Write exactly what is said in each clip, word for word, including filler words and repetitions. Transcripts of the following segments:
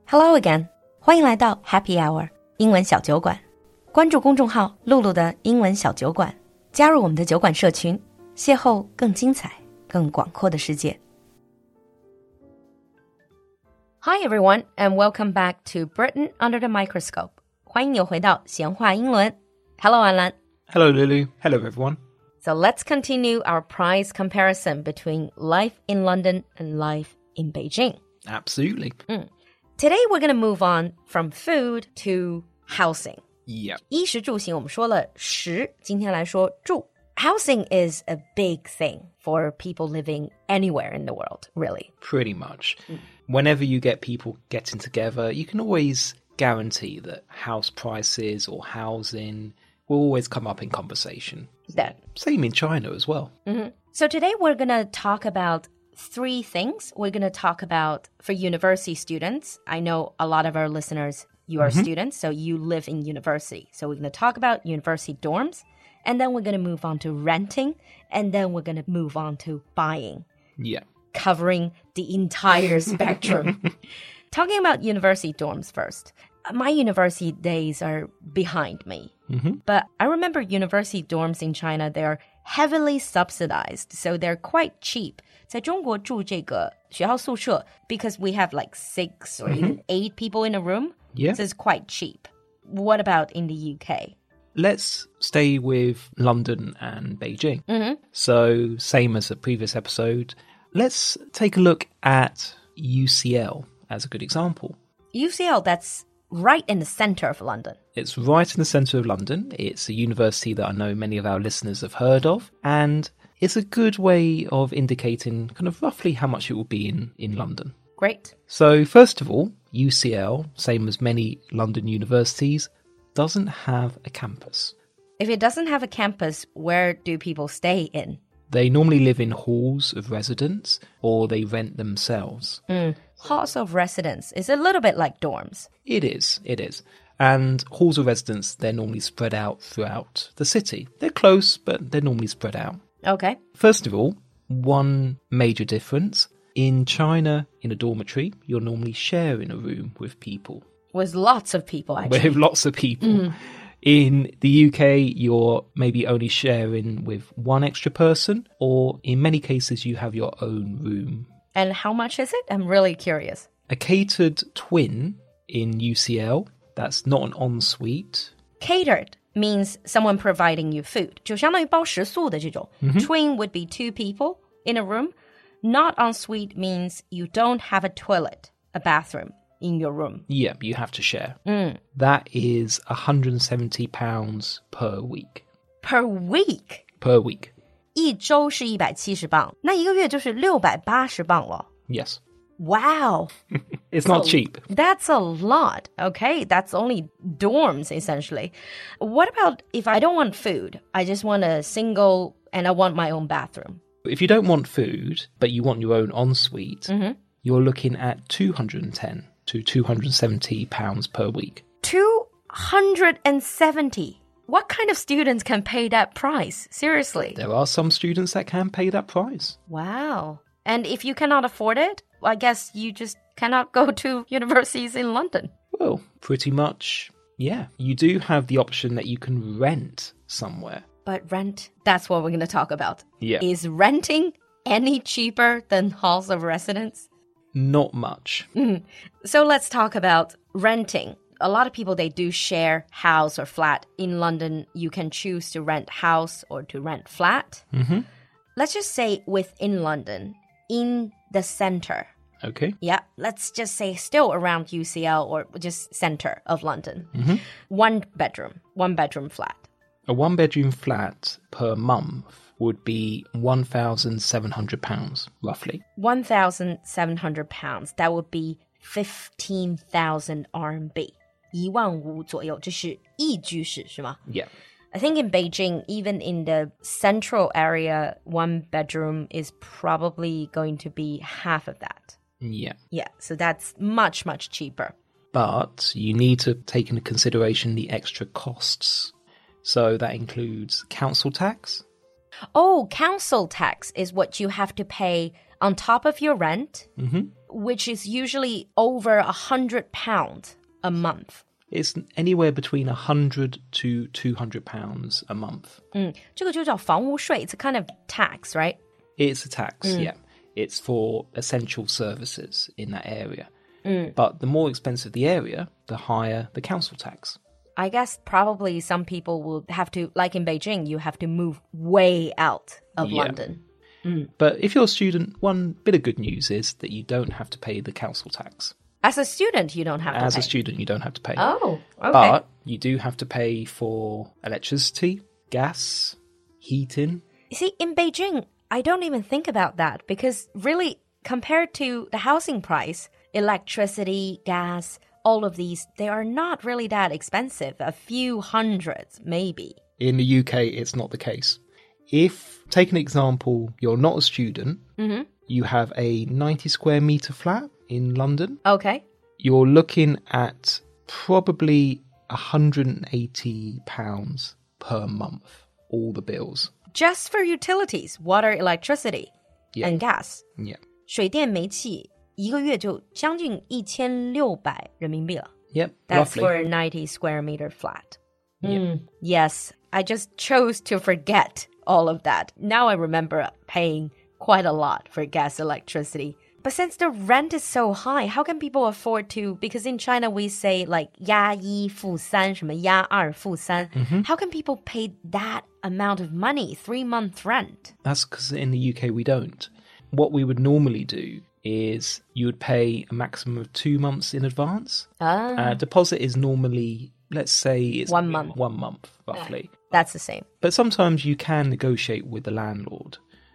Hello again， 欢迎来到 Happy Hour 英文小酒馆。关注公众号露露的英文小酒馆，加入我们的酒馆社群，邂逅更精彩、更广阔的世界。Hi everyone, and welcome back to Britain Under the Microscope. 欢迎你回到闲话英伦。Hello, Alan. Hello, Lulu. Hello, everyone. So let's continue our price comparison between life in London and life in Beijing. Absolutely. Mm. Today we're going to move on from food to housing. Yeah. 衣食住行我们说了食，今天来说住。Housing is a big thing for people living anywhere in the world, really. Pretty much. Mm. Whenever you get people getting together, you can always guarantee that house prices or housing will always come up in conversation. That. Same in China as well. Mm-hmm. So today we're going to talk about three things. We're going to talk about, for university students, I know a lot of our listeners, you are mm-hmm. students, so you live in university. So we're going to talk about university dorms, and then we're going to move on to renting, and then we're going to move on to buying. Yeah. Covering the entire spectrum. Talking about university dorms first. My university days are behind me. Mm-hmm. But I remember university dorms in China, they're heavily subsidized, so they're quite cheap. 在中国住这个学校宿舍 because we have like six or even eight people in a room. Yeah. So it's quite cheap. What about in the U K? Let's stay with London and Beijing. Mm-hmm. So same as the previous episode, let's take a look at U C L as a good example. U C L, that's right in the center of London. It's right in the center of London. It's a university that I know many of our listeners have heard of, and it's a good way of indicating kind of roughly how much it will be in, in London. Great. So first of all, U C L, same as many London universities, doesn't have a campus. If it doesn't have a campus, where do people stay in? They normally live in halls of residence or they rent themselves. Mm. Halls of residence is a little bit like dorms. It is, it is. And halls of residence, they're normally spread out throughout the city. They're close, but they're normally spread out. Okay. First of all, one major difference. In China, in a dormitory, you're normally sharing a room with people. With lots of people, actually. With lots of people. Mm. In the U K, you're maybe only sharing with one extra person, or in many cases, you have your own room. And how much is it? I'm really curious. A catered twin in U C L, that's not an ensuite. Catered means someone providing you food. 就相当于包食宿的这种. Mm-hmm. Twin would be two people in a room. Not ensuite means you don't have a toilet, a bathroom in your room. Yeah, you have to share. Mm. That is one hundred seventy pounds per week. Per week? Per week. 一周是一百七十磅，那一个月就是六百八十磅了。 Yes. Wow. It's not cheap. That's a lot. Okay, that's only dorms, essentially. What about if I don't want food? I just want a single and I want my own bathroom. If you don't want food, but you want your own ensuite, mm-hmm. you're looking at two hundred ten to two hundred seventy pounds per week. two hundred seventy? What kind of students can pay that price? Seriously. There are some students that can pay that price. Wow. And if you cannot afford it, I guess you just cannot go to universities in London. Well, pretty much, yeah. You do have the option that you can rent somewhere. But rent, that's what we're going to talk about. Yeah. Is renting any cheaper than halls of residence? Not much. Mm. So let's talk about renting. A lot of people, they do share house or flat. In London, you can choose to rent house or to rent flat. Mm-hmm. Let's just say within London, in the center. Okay. Yeah, let's just say still around U C L or just center of London. Mm-hmm. One bedroom, one bedroom flat. A one-bedroom flat per month would be one thousand seven hundred pounds, roughly. one thousand seven hundred pounds. That would be fifteen thousand R M B. 一万五左右，这是一居室，是吗？ Yeah. I think in Beijing, even in the central area, one bedroom is probably going to be half of that. Yeah. Yeah, so that's much, much cheaper. But you need to take into consideration the extra costs. So that includes council tax. Oh, council tax is what you have to pay on top of your rent, which is usually over a hundred pounds a month. It's anywhere between one hundred to two hundred pounds a month. 嗯，这个就叫房屋税. It's a kind of tax, right? It's a tax, yeah. It's for essential services in that area. But the more expensive the area, the higher the council tax. I guess probably some people will have to, like in Beijing, you have to move way out of Yeah. London. But if you're a student, one bit of good news is that you don't have to pay the council tax. As a student, you don't have to As pay. a student, you don't have to pay. Oh, okay. But you do have to pay for electricity, gas, heating. You see, in Beijing, I don't even think about that because really, compared to the housing price, electricity, gas, all of these, they are not really that expensive. A few hundreds, maybe. In the U K, it's not the case. If, take an example, you're not a student, you have a ninety square metre flat in London, Okay. you're looking at probably one hundred eighty pounds per month, all the bills. Just for utilities, water, electricity, Yeah. and gas. Yeah. 水电煤气一个月就将近一千六百人民币了. Yep, That's roughly. for a ninety square meter flat. Yeah. Mm, yes, I just chose to forget all of that. Now I remember paying quite a lot for gas, electricity. But since the rent is so high, how can people afford to? Because in China we say like 押一付三, 什么押二付三. How can people pay that amount of money, three month rent? That's because in the U K we don't. What we would normally do is you would pay a maximum of two months in advance. Ah, Uh, deposit is normally, let's say, it's One month. One month, roughly. that's the same. But sometimes you can negotiate with the landlord.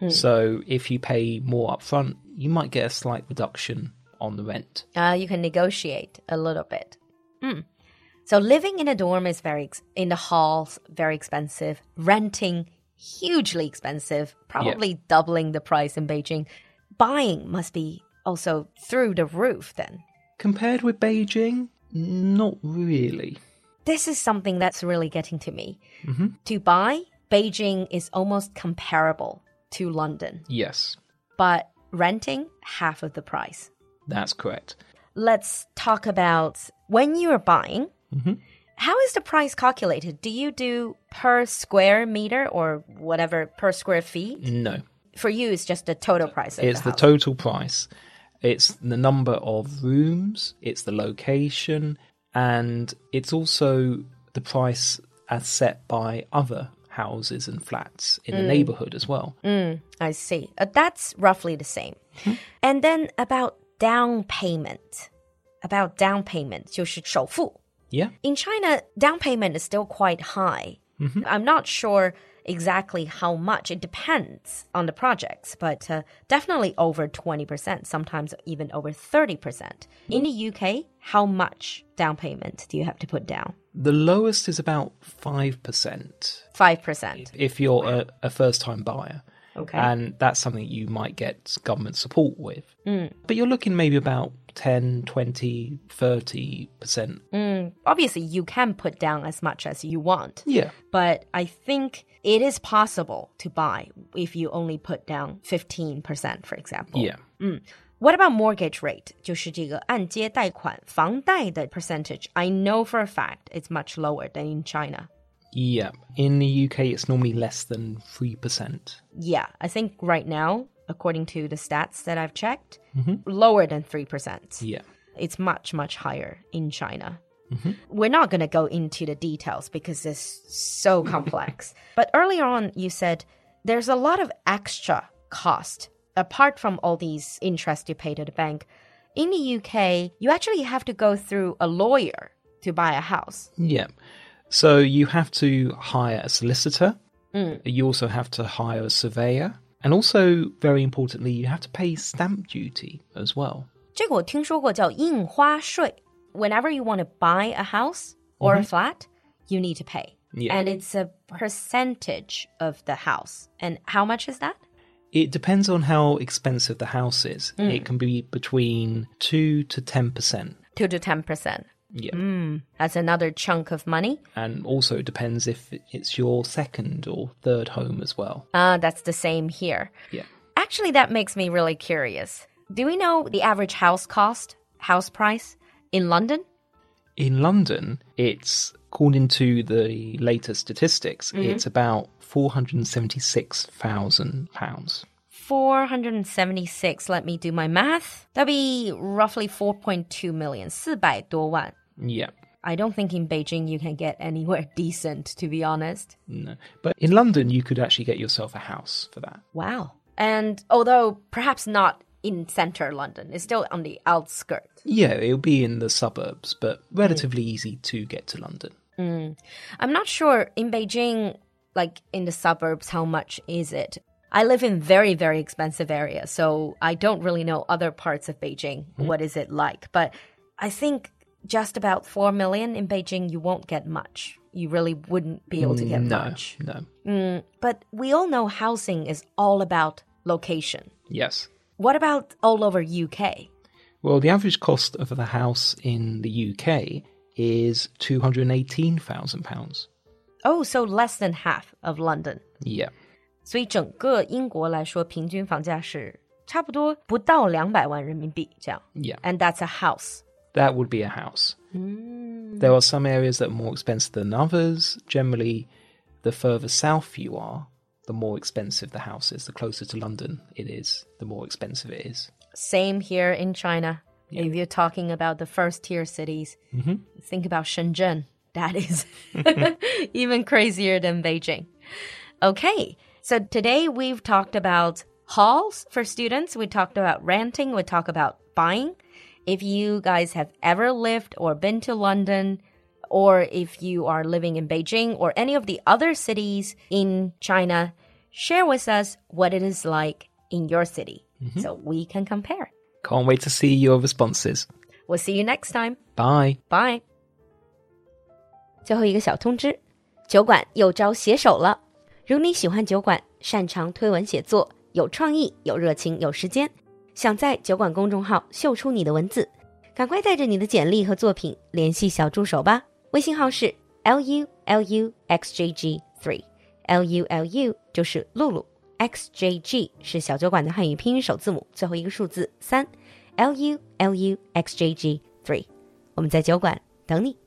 So if you pay more upfront, you might get a slight reduction on the rent. Uh, you can negotiate a little bit. Mm. So living in a dorm is very, ex- in the halls, very expensive. Renting, hugely expensive, probably doubling the price in Beijing. Buying must be also through the roof then. Compared with Beijing, not really. This is something that's really getting to me. To buy, Beijing is almost comparable to London. Yes, But renting, half of the price. that's correct. Let's talk about when you're buying. How is the price calculated? Do you do per square meter or whatever, per square feet? No, For you, it's just the total price of it's the the house. total price. It's the number of rooms, it's the location, and it's also the price as set by other houses and flats in the neighborhood as well. I see. Uh, that's roughly the same. And then about down payment. About down payment, 就是首付. Yeah, In China, down payment is still quite high. I'm not sure exactly how much. It depends on the projects, but uh, definitely over twenty percent, sometimes even over thirty percent. In the U K, how much down payment do you have to put down? the lowest is about five percent five percent. if you're a, a first-time buyer. Okay. And that's something you might get government support with. But you're looking maybe about ten, twenty, thirty percent. Obviously, you can put down as much as you want. Yeah. But I think it is possible to buy if you only put down fifteen percent, for example. Yeah. What about mortgage rate? 就是这个按揭贷款房贷的 percentage. I know for a fact it's much lower than in China. Yeah. In the U K, it's normally less than three percent. Yeah, I think right now, according to the stats that I've checked, lower than three percent. Yeah. It's much, much higher in China. We're not going to go into the details because it's so complex. But earlier on, you said there's a lot of extra cost apart from all these interest you pay to the bank. In the U K, you actually have to go through a lawyer to buy a house. Yeah. So you have to hire a solicitor. You also have to hire a surveyor. And also, very importantly, you have to pay stamp duty as well. 这个我听说过叫印花税. Whenever you want to buy a house or a flat, you need to pay. Yeah. And it's a percentage of the house. And how much is that? It depends on how expensive the house is. It can be between two to ten percent. two to ten percent. Yeah. That's another chunk of money. And also it depends if it's your second or third home as well. Uh, that's the same here. Yeah. Actually, that makes me really curious. Do we know the average house cost, house price in London? In London, it's, according to the latest statistics, mm-hmm. it's about four hundred seventy-six thousand pounds. four hundred seventy-six, let me do my math. That'd be roughly four point two million, 四百多万. Yeah. I don't think in Beijing you can get anywhere decent, to be honest. No. But in London, you could actually get yourself a house for that. Wow. And although perhaps not in center London, it's still on the outskirts. Yeah, it'll be in the suburbs, but relatively mm. easy to get to London. Mm. I'm not sure in Beijing, like in the suburbs, how much is it? I live in very, very expensive area, so I don't really know other parts of Beijing. Mm. What is it like? But I think just about four million in Beijing, you won't get much. You really wouldn't be able to get no, much. No, mm, But we all know housing is all about location. Yes. What about all over U K? Well, the average cost of a house in the U K is two hundred eighteen thousand pounds. Oh, so less than half of London. Yeah. 所以整个英国来说，平均房价是差不多不到两百万人民币这样。 Yeah. And that's a house. That would be a house. Mm. There are some areas that are more expensive than others. Generally, the further south you are, the more expensive the house is. The closer to London it is, the more expensive it is. Same here in China. Yeah. If you're talking about the first-tier cities, mm-hmm. think about Shenzhen. That is even crazier than Beijing. Okay, so today we've talked about halls for students. We talked about renting. We talked about buying. If you guys have ever lived or been to London, or if you are living in Beijing or any of the other cities in China, share with us what it is like in your city mm-hmm. so we can compare. Can't wait to see your responses. We'll see you next time. Bye. Bye. 最后一个小通知，酒馆又招写手了。如你喜欢酒馆，擅长推文写作，有创意，有热情，有时间，想在酒馆公众号秀出你的文字，赶快带着你的简历和作品联系小助手吧。微信号是 L U L U X J G three L U L U 就是露露 X J G 是小酒馆的汉语拼音首字母，最后一个数字三 L U L U X J G three 我们在酒馆等你。